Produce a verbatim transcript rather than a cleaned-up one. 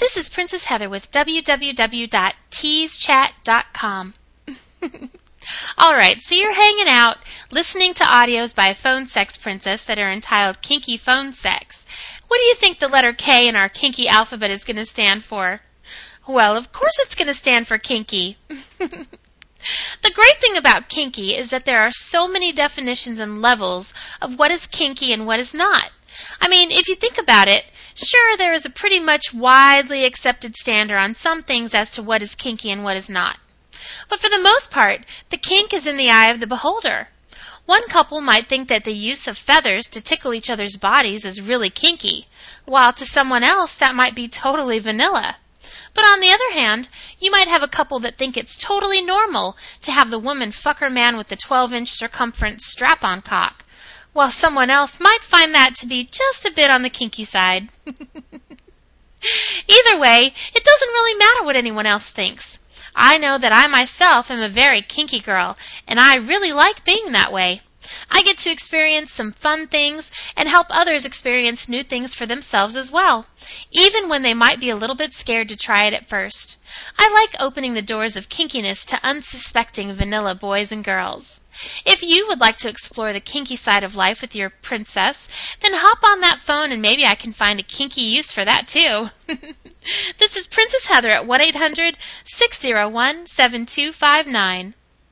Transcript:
This is Princess Heather with w w w dot tease chat dot com. All right, so you're hanging out, listening to audios by a phone sex princess that are entitled Kinky Phone Sex. What do you think the letter K in our kinky alphabet is going to stand for? Well, of course it's going to stand for kinky. The great thing about kinky is that there are so many definitions and levels of what is kinky and what is not. I mean, if you think about it, sure, there is a pretty much widely accepted standard on some things as to what is kinky and what is not. But for the most part, the kink is in the eye of the beholder. One couple might think that the use of feathers to tickle each other's bodies is really kinky, while to someone else that might be totally vanilla. But on the other hand, you might have a couple that think it's totally normal to have the woman fuck her man with the twelve-inch circumference strap-on cock, while someone else might find that to be just a bit on the kinky side. Either way, it doesn't really matter what anyone else thinks. I know that I myself am a very kinky girl, and I really like being that way. I get to experience some fun things and help others experience new things for themselves as well, even when they might be a little bit scared to try it at first. I like opening the doors of kinkiness to unsuspecting vanilla boys and girls. If you would like to explore the kinky side of life with your princess, then hop on that phone and maybe I can find a kinky use for that too. This is Princess Heather at one eight hundred, six oh one, seven two five nine.